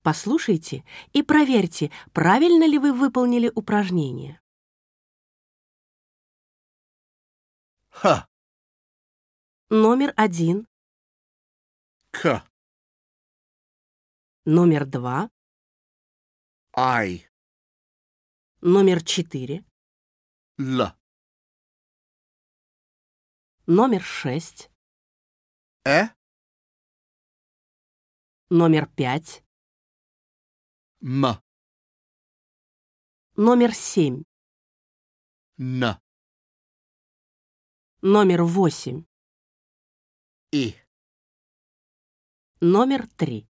Послушайте и проверьте, правильно ли вы выполнили упражнение. Х, Номер 1, К, номер 2, Ай, номер 4, Л, номер 6, номер 5, М, номер 7, Н, номер 8, И. номер 3.